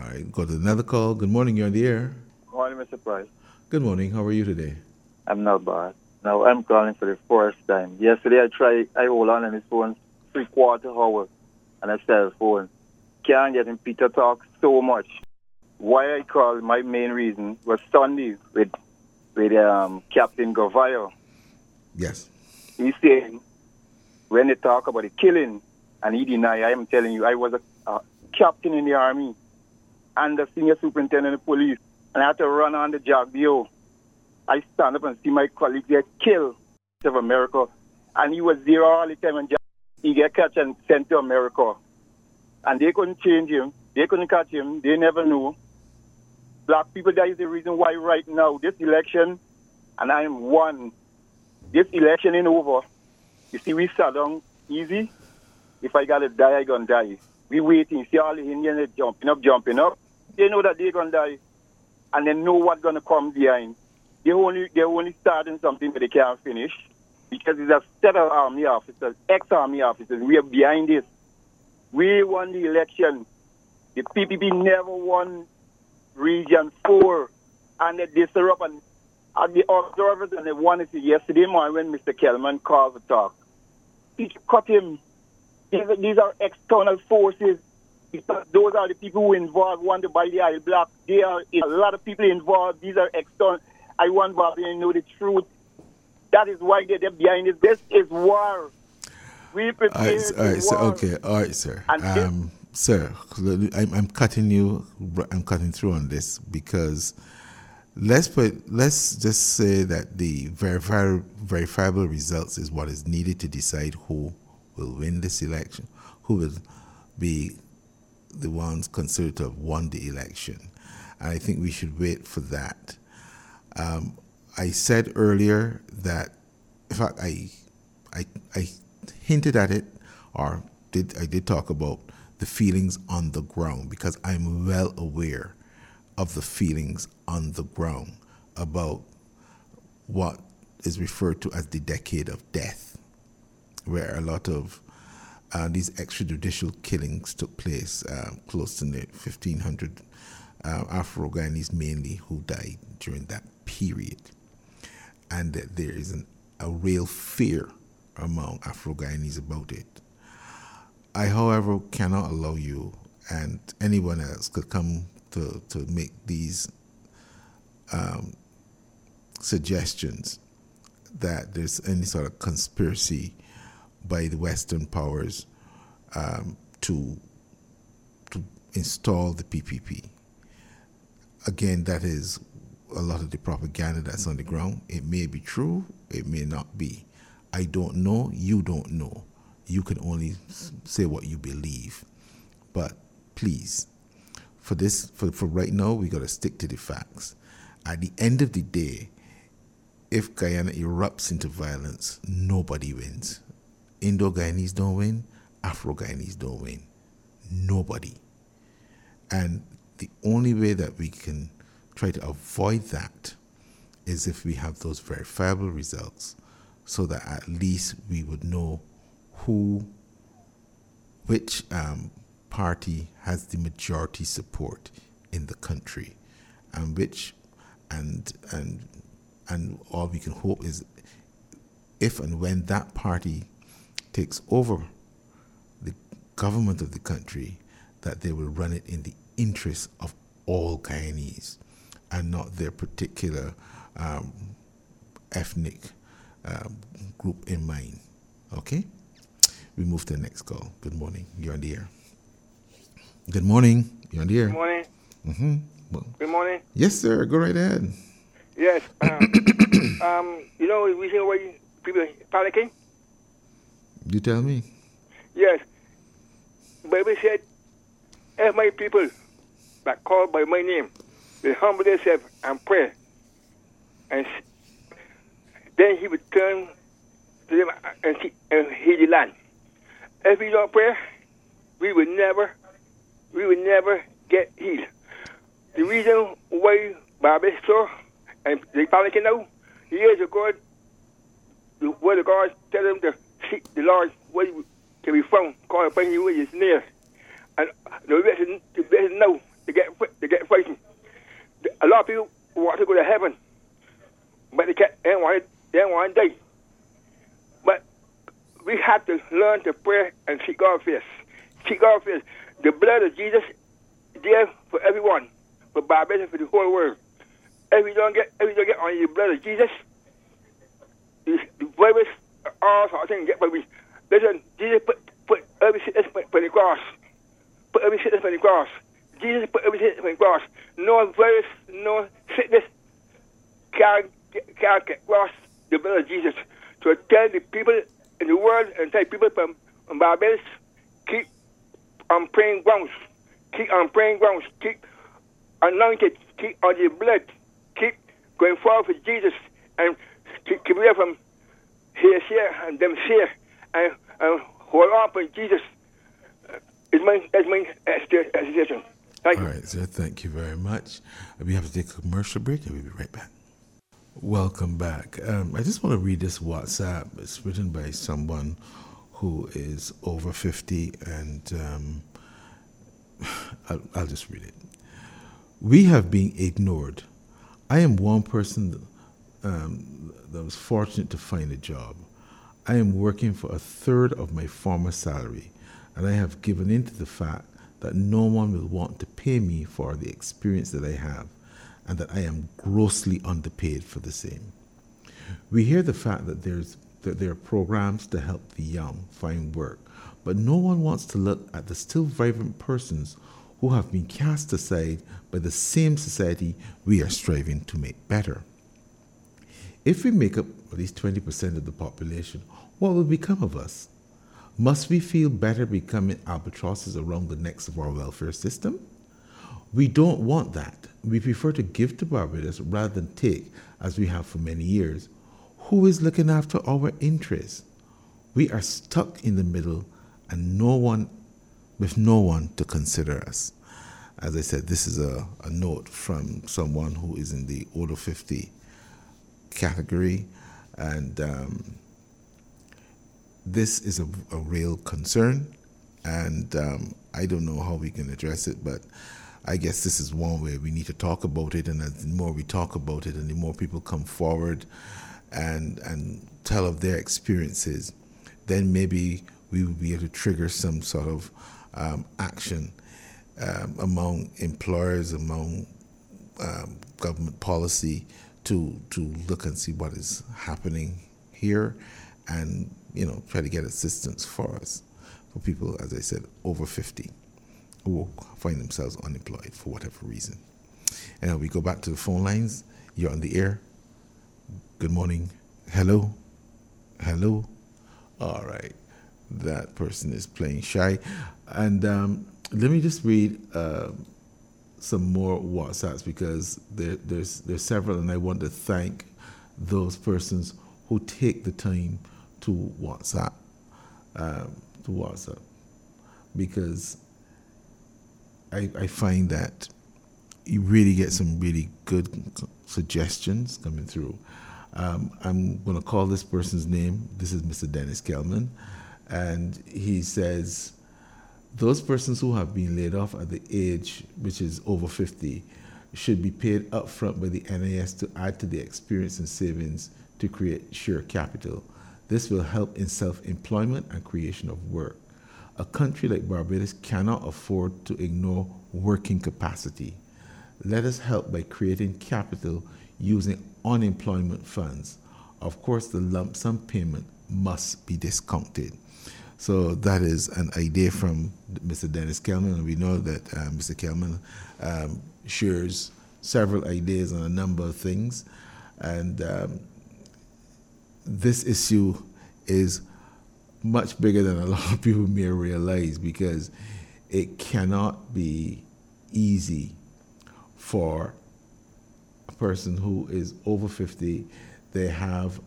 right, go to another call. Good morning, you're on the air. Morning, Mr. Price. Good morning, how are you today? I'm not bad. Now, I'm calling for the first time. Yesterday, I hold on his phone 3/4 hour on a cell phone. Can't get him Peter talk so much. Why I called, my main reason was Sunday with Captain Govayo. Yes. He said, when they talk about the killing, and he deny, I am telling you, I was a captain in the army and the senior superintendent of police, and I had to run on the job. I stand up and see my colleagues get killed of America, and he was there all the time, and he get catch and sent to America. And they couldn't change him. They couldn't catch him. They never knew. Black people, that is the reason why right now, this election, and I am one, this election ain't over. You see, we sat down easy. If I got to die, I going to die. We waiting. See all the Indians jumping up. They know that they're going to die. And they know what's going to come behind. They're only starting something that they can't finish. Because it's a set of army officers, ex-army officers. We are behind this. We won the election. The PPP never won Region 4. And they disrupt and the observers, and they wanted to yesterday morning when Mr. Kelman called the talk. He cut him. These are external forces. Those are the people who involved, want to buy the Isle Block. There are a lot of people involved. These are external. I want Bobby to know the truth. That is why they're behind it. This is war. We prepare All right, sir. Okay, all right, sir. Sir, I'm cutting you. I'm cutting through on this because let's just say that the verifiable results is what is needed to decide who will win this election, who will be the ones considered to have won the election. And I think we should wait for that. I said earlier that, in fact, I hinted at it, or I did talk about the feelings on the ground, because I'm well aware of the feelings on the ground about what is referred to as the decade of death, where a lot of these extrajudicial killings took place, close to 1,500 Afro-Guyanese mainly who died during that period. And that there is a real fear among Afro-Guyanese about it. I, however, cannot allow you and anyone else could come to make these suggestions that there's any sort of conspiracy by the Western powers to install the PPP. Again, that is a lot of the propaganda that's on the ground. It may be true, it may not be. I don't know, you don't know. You can only say what you believe. But please, for right now, we got to stick to the facts. At the end of the day, if Guyana erupts into violence, nobody wins. Indo-Guyanese don't win, Afro-Guyanese don't win. Nobody. And the only way that we can try to avoid that is if we have those verifiable results, so that at least we would know which party has the majority support in the country, and all we can hope is if and when that party takes over the government of the country, that they will run it in the interest of all Guyanese and not their particular ethnic group in mind. Okay? We move to the next call. Good morning. You're on the air. Good morning. You're on the air. Good morning. Mm-hmm. Well, good morning. Yes, sir. Go right ahead. Yes. You know, we hear why people panicking? You tell me. Yes. Bible said, if my people that call by my name will humble themselves and pray, and then he would turn to them and heal the land. If we don't pray, we will never get healed. The reason why Bible so and they panicking now, years ago, the word of God tell them to seek the Lord where he can be found, call upon you with his near. And the best now to get lot of people want to go to heaven, but they don't want to die. But we have to learn to pray and seek God's face. Seek God's face. The blood of Jesus is there for everyone, for Barbados, for the whole world. If we don't get on the blood of Jesus, the virus, all sorts of things get by we. Listen, Jesus put every sickness on the cross. Put every sickness on the cross. Jesus put every sickness on the cross. No virus, no sickness can't get across the blood of Jesus. So tell the people in the world and tell people from Barbados, keep on praying grounds. Keep on praying grounds. Keep anointed. Keep on the blood. Keep going forward for Jesus and keep away from here and them here and hold on for Jesus. That's my suggestion. Thank you. All right, sir. Thank you very much. We have to take a commercial break and we'll be right back. Welcome back. I just want to read this WhatsApp. It's written by someone who is over 50, and I'll just read it. We have been ignored. I am one person that was fortunate to find a job. I am working for a third of my former salary, and I have given in to the fact that no one will want to pay me for the experience that I have, and that I am grossly underpaid for the same. We hear the fact that there are programs to help the young find work, but no one wants to look at the still vibrant persons who have been cast aside by the same society we are striving to make better. If we make up at least 20% of the population, what will become of us? Must we feel better becoming albatrosses around the necks of our welfare system? We don't want that. We prefer to give to Barbados rather than take, as we have for many years. Who is looking after our interests? We are stuck in the middle and with no one to consider us. As I said, this is a note from someone who is in the over 50 category, and this is a real concern, and I don't know how we can address it, but I guess this is one way we need to talk about it, and the more we talk about it and the more people come forward and tell of their experiences, then maybe we will be able to trigger some sort of action among employers, among government policy to look and see what is happening here, and try to get assistance for us, for people, as I said, over 50 who find themselves unemployed for whatever reason. And we go back to the phone lines. You're on the air. Good morning. Hello. All right. That person is playing shy. And let me just read some more WhatsApps, because there's several, and I want to thank those persons who take the time to WhatsApp, because I find that you really get some really good suggestions coming through. I'm going to call this person's name. This is Mr. Dennis Kelman, and he says, those persons who have been laid off at the age which is over 50 should be paid upfront by the NIS to add to the experience and savings to create share capital. This will help in self-employment and creation of work. A country like Barbados cannot afford to ignore working capacity. Let us help by creating capital using unemployment funds. Of course, the lump sum payment must be discounted. So that is an idea from Mr. Dennis Kelman, and we know that Mr. Kelman shares several ideas on a number of things. And this issue is much bigger than a lot of people may realize, because it cannot be easy for a person who is over 50. They have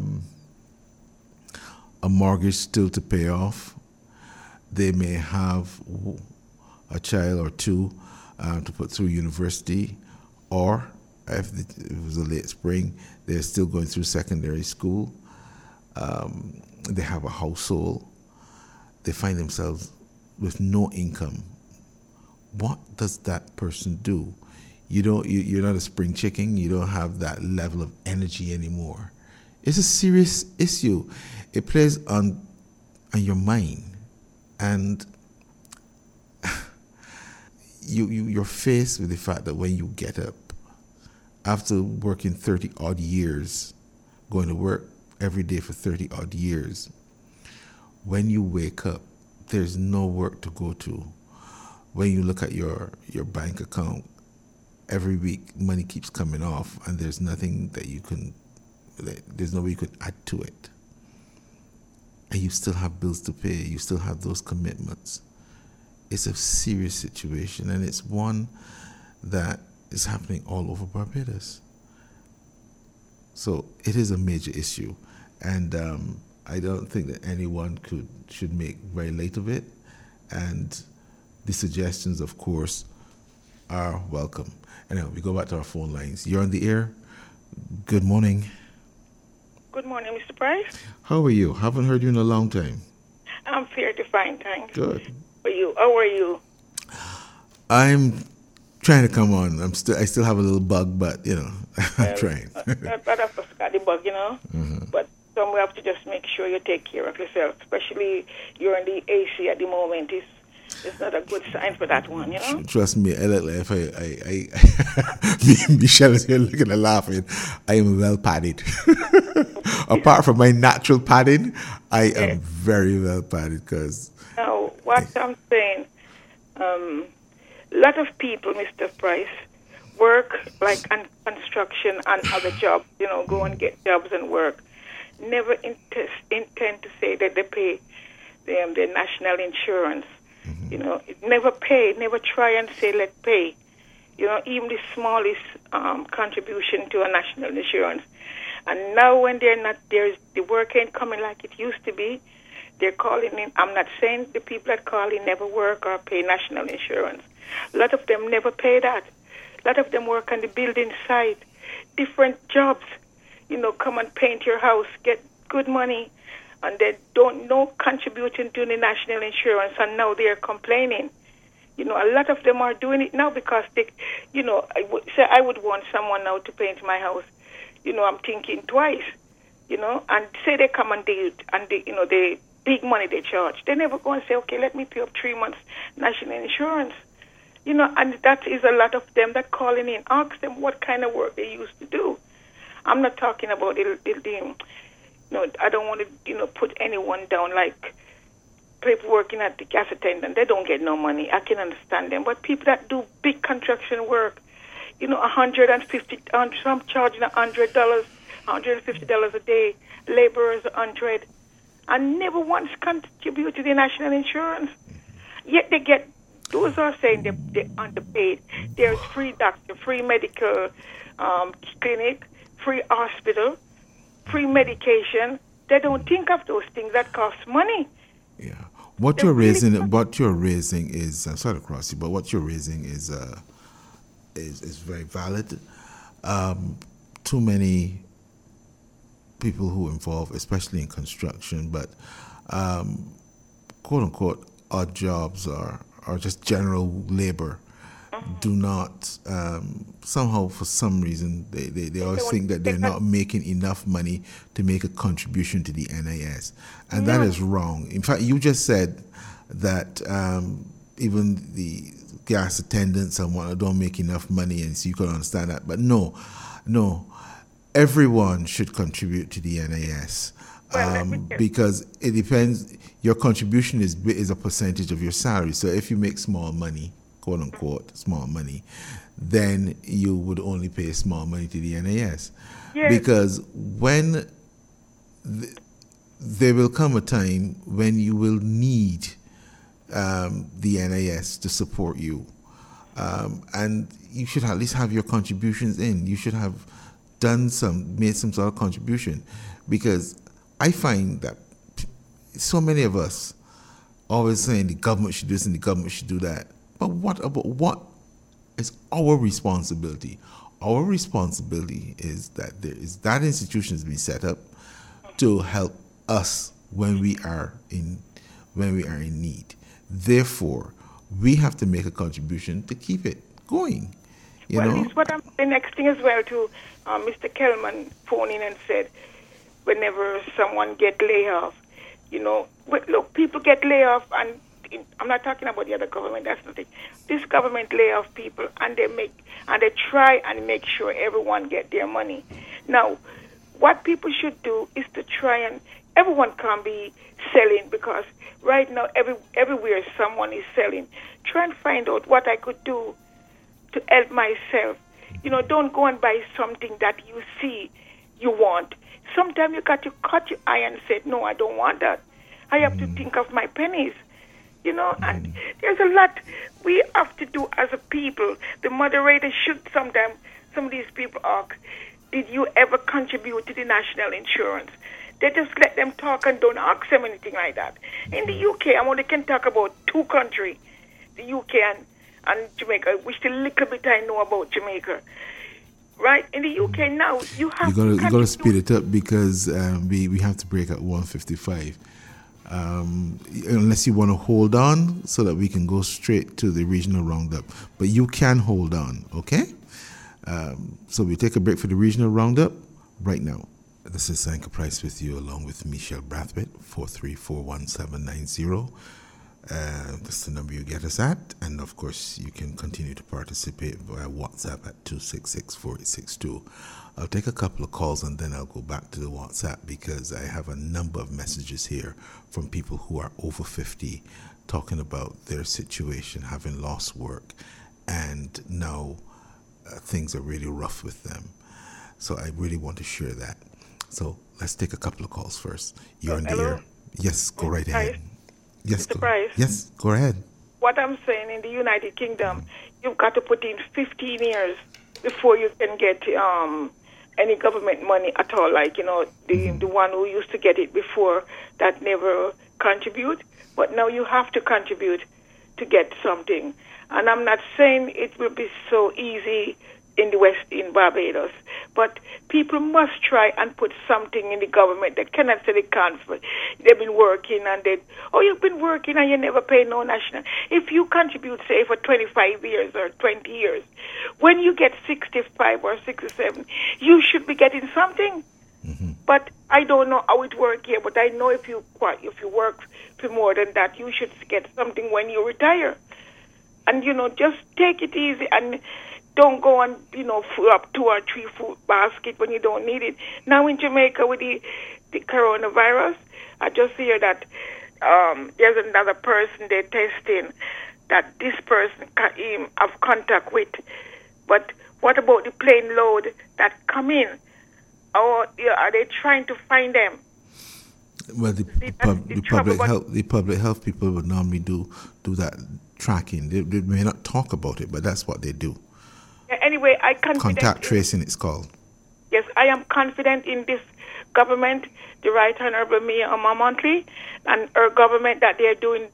a mortgage still to pay off. They may have a child or two to put through university, or if it was a late spring, they're still going through secondary school. They have a household. They find themselves with no income. What does that person do? You're not a spring chicken. You don't have that level of energy anymore. It's a serious issue. It plays on your mind, and you're faced with the fact that when you get up after working 30 odd years, going to work every day for 30 odd years, when you wake up, there's no work to go to. When you look at your bank account, every week money keeps coming off, and there's nothing that there's no way you could add to it. And you still have bills to pay, you still have those commitments. It's a serious situation, and it's one that is happening all over Barbados. So it is a major issue, and I don't think that anyone should make very light of it. And the suggestions, of course, are welcome. Anyway, we go back to our phone lines. You're on the air. Good morning. Good morning, Mr. Price. How are you? Haven't heard you in a long time. I'm fair to fine, thanks. Good. How are you? I'm trying to come on. I still have a little bug, but I'm trying. But I've got the bug, Mm-hmm. But some we have to just make sure you take care of yourself, especially you're in the AC at the moment. It's not a good sign for that one, Trust me, I look like Michelle is here looking and laughing. I am well padded. Apart from my natural padding, I am very well padded because. Now, what I'm saying, a lot of people, Mr. Price, work like on construction and other jobs, go and get jobs and work. Never intend to say that they pay them their national insurance. It never pay, never try and say let's pay. Even the smallest contribution to a national insurance. And now when they're not there, the work ain't coming like it used to be. They're calling in. I'm not saying the people that call in never work or pay national insurance. A lot of them never pay that. A lot of them work on the building site, different jobs. Come and paint your house, get good money, and they don't know contributing to the national insurance, and now they're complaining. A lot of them are doing it now because they, I would want someone now to paint my house. I'm thinking twice, and say they come and they the big money they charge. They never go and say, okay, let me pay up 3 months national insurance. And that is a lot of them that calling in. Ask them what kind of work they used to do. I'm not talking about the I don't want to, put anyone down like people working at the gas attendant. They don't get no money. I can understand them. But people that do big construction work, $150, some charging $100, $150 a day. Laborers $100, and never once contribute to the national insurance. Yet they get. Those are saying they're underpaid. There's free doctor, free medical clinic, free hospital, free medication. They don't think of those things that cost money. Yeah. What you're raising is I'm sorry to cross you, but what you're raising is very valid. Too many people who involve, especially in construction, but quote unquote odd jobs or just general labor, do not somehow, for some reason, they always think that they're not making enough money to make a contribution to the NIS, and that is wrong. In fact, you just said that even the gas attendants and whatnot don't make enough money, and so you can understand that. But no, everyone should contribute to the NIS. Because it depends. Your contribution is a percentage of your salary. So if you make small money, quote unquote, small money, then you would only pay small money to the NIS. Yes. Because when there will come a time when you will need the NIS to support you, and you should at least have your contributions in. You should have made some sort of contribution, because I find that so many of us always saying the government should do this and the government should do that. But what is our responsibility? Our responsibility is that that institution has been set up to help us when we are in need. Therefore, we have to make a contribution to keep it going. You well, know? it's what the next thing as well to Mr. Kelman phoned in and said, whenever someone get laid off, look, people get laid off, and I'm not talking about the other government. That's nothing. This government lay off people, and they try and make sure everyone get their money. Now, what people should do is to try and everyone can't be selling, because right now everywhere someone is selling. Try and find out what I could do to help myself. Don't go and buy something that you see you want. Sometimes you got to cut your eye and say, no, I don't want that. I have to think of my pennies. And there's a lot we have to do as a people. The moderator should sometimes, some of these people ask, did you ever contribute to the national insurance? They just let them talk and don't ask them anything like that. In the UK, I only can talk about two countries, the UK and Jamaica, which the little bit I know about Jamaica. Right? In the UK now, you have you got to speed it up, because we have to break at 1:55. Unless you want to hold on so that we can go straight to the regional roundup. But you can hold on, okay? So we take a break for the regional roundup right now. This is Sanka Price with you, along with Michelle Brathwaite, 4341790. That's the number you get us at. And of course, you can continue to participate via WhatsApp at 266-4862. I'll take a couple of calls and then I'll go back to the WhatsApp, because I have a number of messages here from people who are over 50 talking about their situation, having lost work, and now things are really rough with them. So I really want to share that. So let's take a couple of calls first. You're in the air. Yes, go right ahead. Yes, Mr. Price. Yes, go ahead. What I'm saying, in the United Kingdom, you've got to put in 15 years before you can get any government money at all. Like, the one who used to get it before that never contribute, but now you have to contribute to get something. And I'm not saying it will be so easy in Barbados, but people must try and put something in the government. They cannot say they can't. They've been working and you've been working and you never pay no national. If you contribute, say, for 25 years or 20 years, when you get 65 or 67, you should be getting something. Mm-hmm. But I don't know how it works here, but I know if you work for more than that, you should get something when you retire. And, just take it easy and don't go and, fill up 2 or 3 food baskets when you don't need it. Now in Jamaica with the coronavirus, I just hear that there's another person they're testing that this person can have contact with. But what about the plane load that come in? Or are they trying to find them? Well, the public health people would normally do that tracking. They may not talk about it, but that's what they do. Anyway, contact tracing, it's called. Yes, I am confident in this government, the Right Honorable Mayor Montley, and her government, that they're doing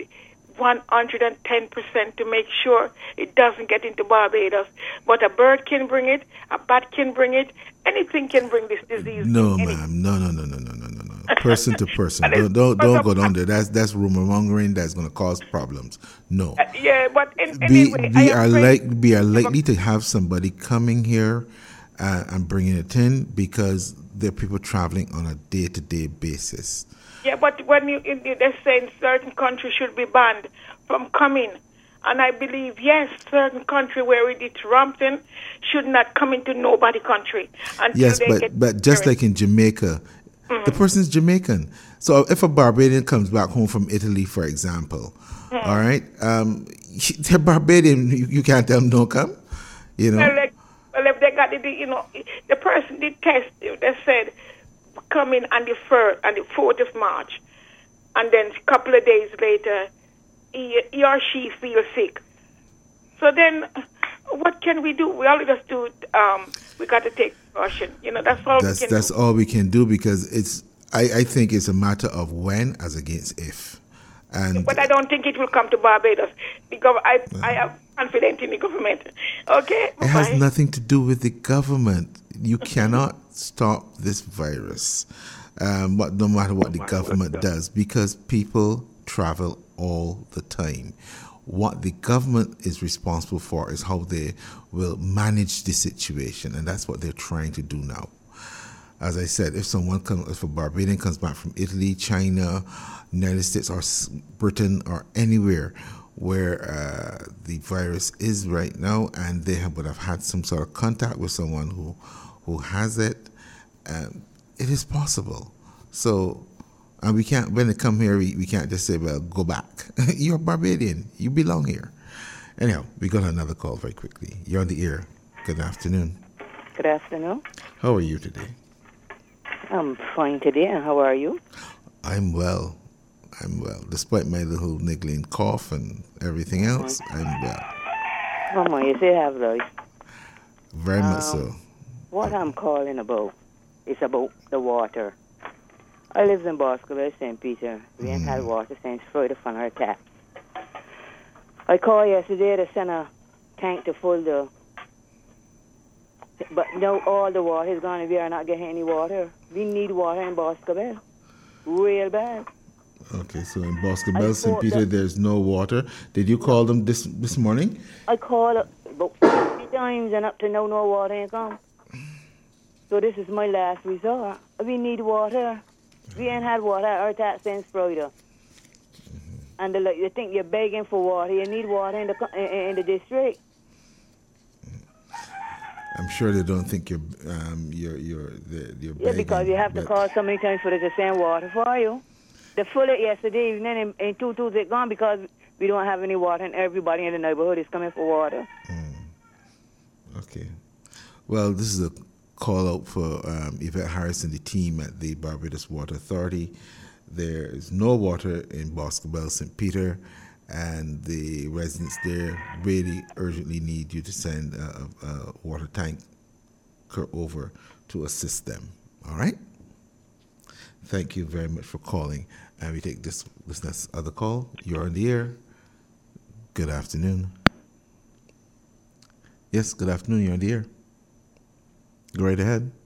110% to make sure it doesn't get into Barbados. But a bird can bring it, a bat can bring it, anything can bring this disease. No, ma'am, no. Person to person. don't go down there. That's rumor mongering. That's going to cause problems. No. But anyway, we are likely to have somebody coming here and bringing it in, because there are people traveling on a day-to-day basis. Yeah, but when they're saying certain countries should be banned from coming, and I believe, yes, certain country where it is rampant should not come into nobody country. Yes, but just like in Jamaica, the person's Jamaican. So if a Barbadian comes back home from Italy, for example, all right, they're Barbadian. You can't tell them don't come. Well, if they got the person did test. They said come in on the 4th of March, and then a couple of days later, he or she feels sick. So then, what can we do? We all just do. We got to take precaution. That's all. That's all we can do, because I think it's a matter of when as against if. But I don't think it will come to Barbados, because I am confident in the government. Okay? It has nothing to do with the government. You cannot stop this virus, but no matter what the government does, because people travel all the time. What the government is responsible for is how they will manage the situation, and that's what they're trying to do now. As I said, if a Barbadian comes back from Italy, China, United States, or Britain, or anywhere where the virus is right now, and they would have had some sort of contact with someone who has it, it is possible. So, and we can't, when they come here, we can't just say, well, go back. You're a Barbadian. You belong here. Anyhow, we got another call very quickly. You're on the air. Good afternoon. Good afternoon. How are you today? I'm fine today, and how are you? I'm well. Despite my little niggling cough and everything else, I'm well. Come on, you say have life. Very much so. What I'm calling about is about the water. I live in Boscobel, St. Peter. We ain't had water since Friday from our tap. I called yesterday to send a tank to full the... But now all the water is gone and we are not getting any water. We need water in Boscobel. Real bad. Okay, so in Boscobel, St. Peter, there's no water. Did you call them this morning? I called about 50 times and up to now no water ain't come. So this is my last resort. We need water. We ain't had water at our tap since Friday. And you think you're begging for water. You need water in the district. I'm sure they don't think you're begging. Yeah, because you have to call so many times for them to send water for you. They full it yesterday evening and 2 Tuesday gone because we don't have any water and everybody in the neighborhood is coming for water. Okay. Well, this is a call out for Yvette Harris and the team at the Barbados Water Authority. There is no water in Boscobel, St. Peter, and the residents there really urgently need you to send a water tanker over to assist them. All right? Thank you very much for calling. And we take this next other call. You're on the air. Good afternoon. Yes, good afternoon. You're on the air. Go right ahead.